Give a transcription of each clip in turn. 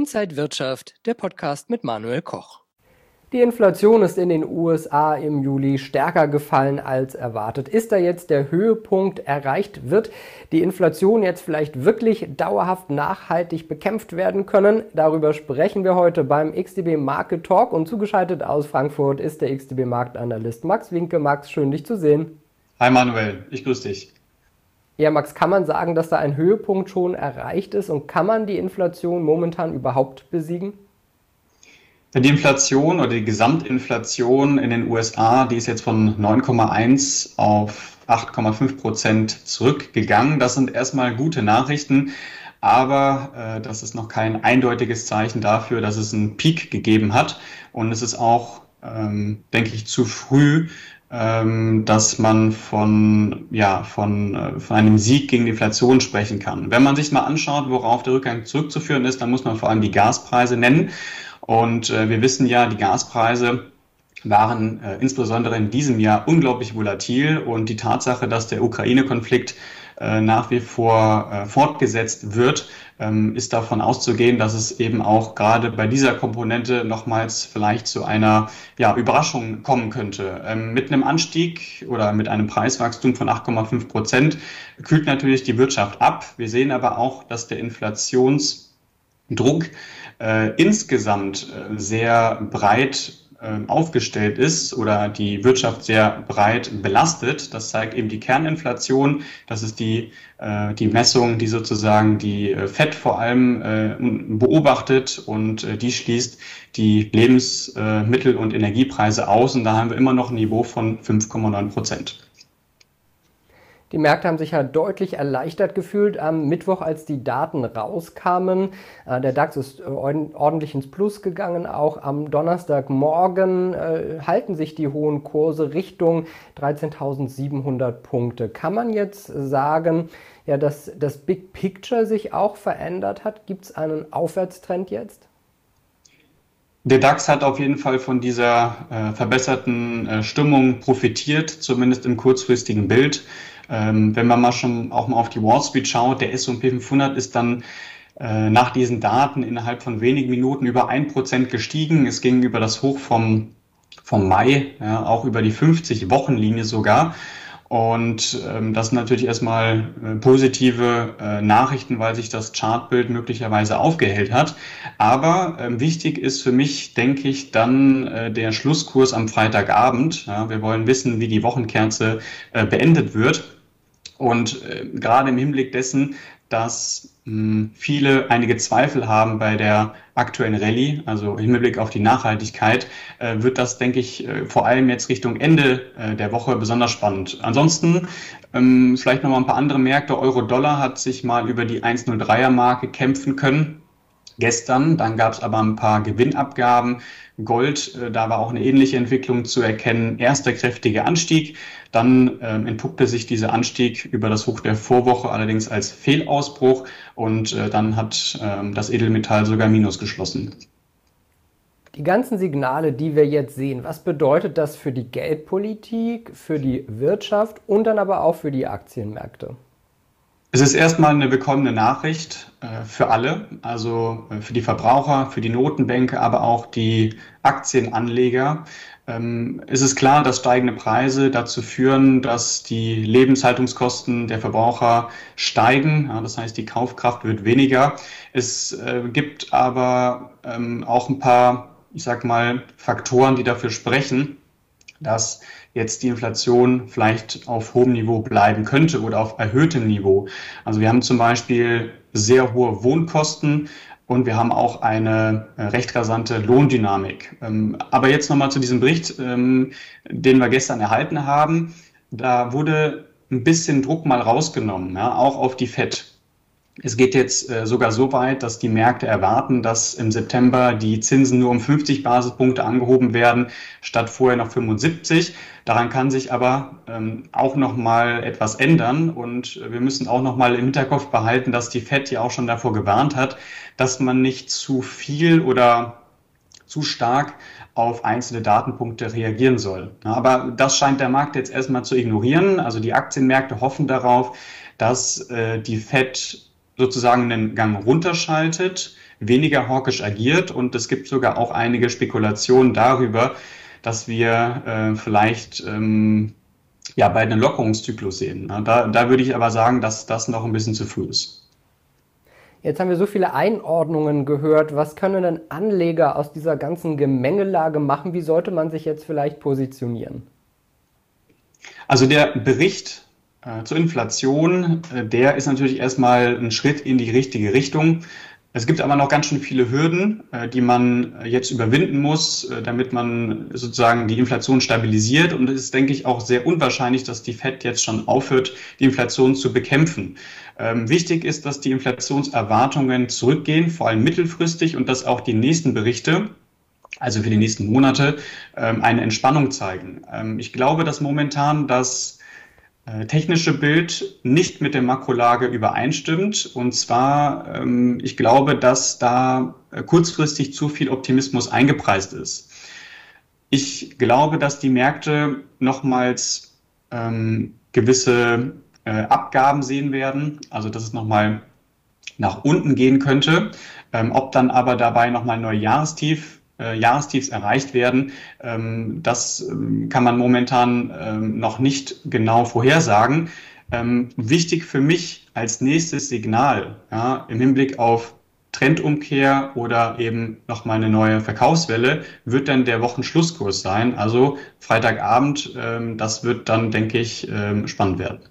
Inside Wirtschaft, der Podcast mit Manuel Koch. Die Inflation ist in den USA im Juli stärker gefallen als erwartet. Ist da jetzt der Höhepunkt erreicht? Wird die Inflation jetzt vielleicht wirklich dauerhaft nachhaltig bekämpft werden können? Darüber sprechen wir heute beim XTB Market Talk und zugeschaltet aus Frankfurt ist der XTB Marktanalyst Max Winke. Max, schön dich zu sehen. Hi Manuel, ich grüße dich. Ja, Max, kann man sagen, dass da ein Höhepunkt schon erreicht ist und kann man die Inflation momentan überhaupt besiegen? Die Inflation oder die Gesamtinflation in den USA, die ist jetzt von 9,1 auf 8,5% zurückgegangen. Das sind erstmal gute Nachrichten, aber das ist noch kein eindeutiges Zeichen dafür, dass es einen Peak gegeben hat. Und es ist auch, denke ich, zu früh, dass man von einem Sieg gegen die Inflation sprechen kann. Wenn man sich mal anschaut, worauf der Rückgang zurückzuführen ist, dann muss man vor allem die Gaspreise nennen. Und wir wissen ja, die Gaspreise waren insbesondere in diesem Jahr unglaublich volatil. Und die Tatsache, dass der Ukraine-Konflikt nach wie vor fortgesetzt wird, ist davon auszugehen, dass es eben auch gerade bei dieser Komponente nochmals vielleicht zu einer Überraschung kommen könnte. Mit einem Anstieg oder mit einem Preiswachstum von 8,5% kühlt natürlich die Wirtschaft ab. Wir sehen aber auch, dass der Inflationsdruck insgesamt sehr breit aufgestellt ist oder die Wirtschaft sehr breit belastet. Das zeigt eben die Kerninflation. Das ist die Messung, die sozusagen die FED vor allem beobachtet und die schließt die Lebensmittel- und Energiepreise aus. Und da haben wir immer noch ein Niveau von 5,9%. Die Märkte haben sich ja deutlich erleichtert gefühlt am Mittwoch, als die Daten rauskamen. Der DAX ist ordentlich ins Plus gegangen. Auch am Donnerstagmorgen halten sich die hohen Kurse Richtung 13.700 Punkte. Kann man jetzt sagen, ja, dass das Big Picture sich auch verändert hat? Gibt es einen Aufwärtstrend jetzt? Der DAX hat auf jeden Fall von dieser verbesserten Stimmung profitiert, zumindest im kurzfristigen Bild. Wenn man auch mal auf die Wall Street schaut, der S&P 500 ist dann nach diesen Daten innerhalb von wenigen Minuten über 1% gestiegen. Es ging über das Hoch vom Mai, ja, auch über die 50-Wochen-Linie sogar. Und das sind natürlich erstmal positive Nachrichten, weil sich das Chartbild möglicherweise aufgehellt hat. Aber wichtig ist für mich, denke ich, dann der Schlusskurs am Freitagabend. Ja, wir wollen wissen, wie die Wochenkerze beendet wird. Und gerade im Hinblick dessen, dass einige Zweifel haben bei der aktuellen Rallye, also im Hinblick auf die Nachhaltigkeit, wird das, denke ich, vor allem jetzt Richtung Ende der Woche besonders spannend. Ansonsten vielleicht noch mal ein paar andere Märkte. Euro-Dollar hat sich mal über die 1,03er-Marke kämpfen können gestern. Dann gab es aber ein paar Gewinnabgaben. Gold, da war auch eine ähnliche Entwicklung zu erkennen. Erst der kräftige Anstieg, dann entpuppte sich dieser Anstieg über das Hoch der Vorwoche allerdings als Fehlausbruch und dann hat das Edelmetall sogar minus geschlossen. Die ganzen Signale, die wir jetzt sehen, was bedeutet das für die Geldpolitik, für die Wirtschaft und dann aber auch für die Aktienmärkte? Es ist erstmal eine willkommene Nachricht für alle, also für die Verbraucher, für die Notenbanker, aber auch die Aktienanleger. Es ist klar, dass steigende Preise dazu führen, dass die Lebenshaltungskosten der Verbraucher steigen. Ja, das heißt, die Kaufkraft wird weniger. Es gibt aber auch ein paar, Faktoren, die dafür sprechen, dass jetzt die Inflation vielleicht auf hohem Niveau bleiben könnte oder auf erhöhtem Niveau. Also wir haben zum Beispiel sehr hohe Wohnkosten und wir haben auch eine recht rasante Lohndynamik. Aber jetzt nochmal zu diesem Bericht, den wir gestern erhalten haben. Da wurde ein bisschen Druck mal rausgenommen, ja, auch auf die FED. Es geht jetzt sogar so weit, dass die Märkte erwarten, dass im September die Zinsen nur um 50 Basispunkte angehoben werden, statt vorher noch 75. Daran kann sich aber auch noch mal etwas ändern. Und wir müssen auch noch mal im Hinterkopf behalten, dass die FED ja auch schon davor gewarnt hat, dass man nicht zu viel oder zu stark auf einzelne Datenpunkte reagieren soll. Aber das scheint der Markt jetzt erstmal zu ignorieren. Also die Aktienmärkte hoffen darauf, dass die FED sozusagen einen Gang runterschaltet, weniger hawkisch agiert und es gibt sogar auch einige Spekulationen darüber, dass wir vielleicht bald einen Lockerungszyklus sehen. Da würde ich aber sagen, dass das noch ein bisschen zu früh ist. Jetzt haben wir so viele Einordnungen gehört. Was können denn Anleger aus dieser ganzen Gemengelage machen? Wie sollte man sich jetzt vielleicht positionieren? Also der Bericht zur Inflation, der ist natürlich erstmal ein Schritt in die richtige Richtung. Es gibt aber noch ganz schön viele Hürden, die man jetzt überwinden muss, damit man sozusagen die Inflation stabilisiert. Und es ist, denke ich, auch sehr unwahrscheinlich, dass die Fed jetzt schon aufhört, die Inflation zu bekämpfen. Wichtig ist, dass die Inflationserwartungen zurückgehen, vor allem mittelfristig, und dass auch die nächsten Berichte, also für die nächsten Monate, eine Entspannung zeigen. Ich glaube, dass momentan das technische Bild nicht mit der Makrolage übereinstimmt. Und zwar, ich glaube, dass da kurzfristig zu viel Optimismus eingepreist ist. Ich glaube, dass die Märkte nochmals gewisse Abgaben sehen werden, also dass es nochmal nach unten gehen könnte. Ob dann aber dabei nochmal ein neues Jahrestiefs erreicht werden, das kann man momentan noch nicht genau vorhersagen. Wichtig für mich als nächstes Signal, ja, im Hinblick auf Trendumkehr oder eben nochmal eine neue Verkaufswelle, wird dann der Wochenschlusskurs sein. Also Freitagabend, das wird dann, denke ich, spannend werden.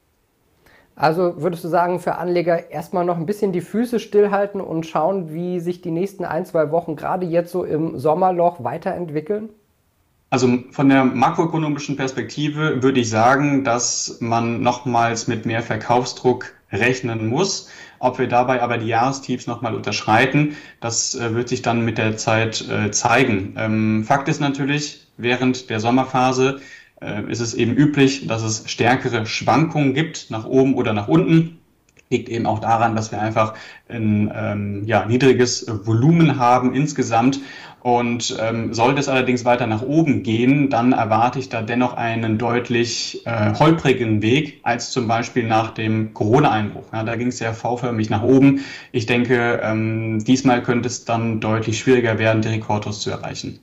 Also würdest du sagen, für Anleger erstmal noch ein bisschen die Füße stillhalten und schauen, wie sich die nächsten 1-2 Wochen gerade jetzt so im Sommerloch weiterentwickeln? Also von der makroökonomischen Perspektive würde ich sagen, dass man nochmals mit mehr Verkaufsdruck rechnen muss. Ob wir dabei aber die Jahrestiefs nochmal unterschreiten, das wird sich dann mit der Zeit zeigen. Fakt ist natürlich, während der Sommerphase ist es eben üblich, dass es stärkere Schwankungen gibt, nach oben oder nach unten. Liegt eben auch daran, dass wir einfach ein niedriges Volumen haben insgesamt. Und sollte es allerdings weiter nach oben gehen, dann erwarte ich da dennoch einen deutlich holprigen Weg als zum Beispiel nach dem Corona-Einbruch. Ja, da ging es sehr V-förmig nach oben. Ich denke, diesmal könnte es dann deutlich schwieriger werden, die Rekordkurs zu erreichen.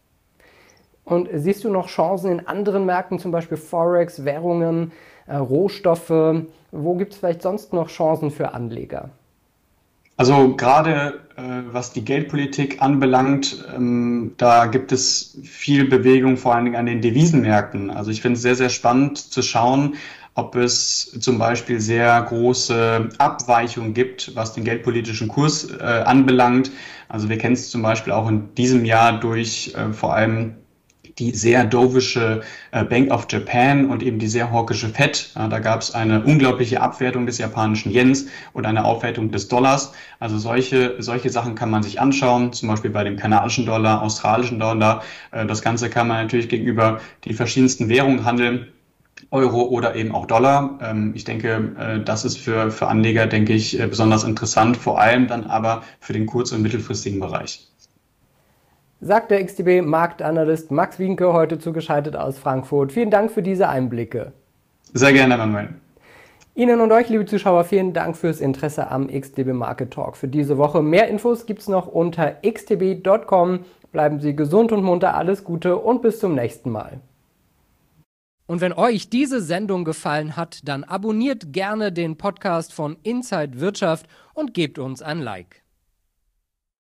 Und siehst du noch Chancen in anderen Märkten, zum Beispiel Forex, Währungen, Rohstoffe? Wo gibt es vielleicht sonst noch Chancen für Anleger? Also gerade was die Geldpolitik anbelangt, da gibt es viel Bewegung, vor allen Dingen an den Devisenmärkten. Also ich finde es sehr, sehr spannend zu schauen, ob es zum Beispiel sehr große Abweichungen gibt, was den geldpolitischen Kurs anbelangt. Also wir kennen es zum Beispiel auch in diesem Jahr durch vor allem die sehr dovische Bank of Japan und eben die sehr hawkische Fed. Da gab es eine unglaubliche Abwertung des japanischen Yens und eine Aufwertung des Dollars. Also solche Sachen kann man sich anschauen, zum Beispiel bei dem kanadischen Dollar, australischen Dollar. Das Ganze kann man natürlich gegenüber die verschiedensten Währungen handeln. Euro oder eben auch Dollar. Ich denke, das ist für Anleger, denke ich, besonders interessant, vor allem dann aber für den kurz- und mittelfristigen Bereich. Sagt der XTB-Marktanalyst Max Wienke, heute zugeschaltet aus Frankfurt. Vielen Dank für diese Einblicke. Sehr gerne, Manuel. Ihnen und euch, liebe Zuschauer, vielen Dank fürs Interesse am XTB Market Talk für diese Woche. Mehr Infos gibt es noch unter xtb.com. Bleiben Sie gesund und munter, alles Gute und bis zum nächsten Mal. Und wenn euch diese Sendung gefallen hat, dann abonniert gerne den Podcast von Inside Wirtschaft und gebt uns ein Like.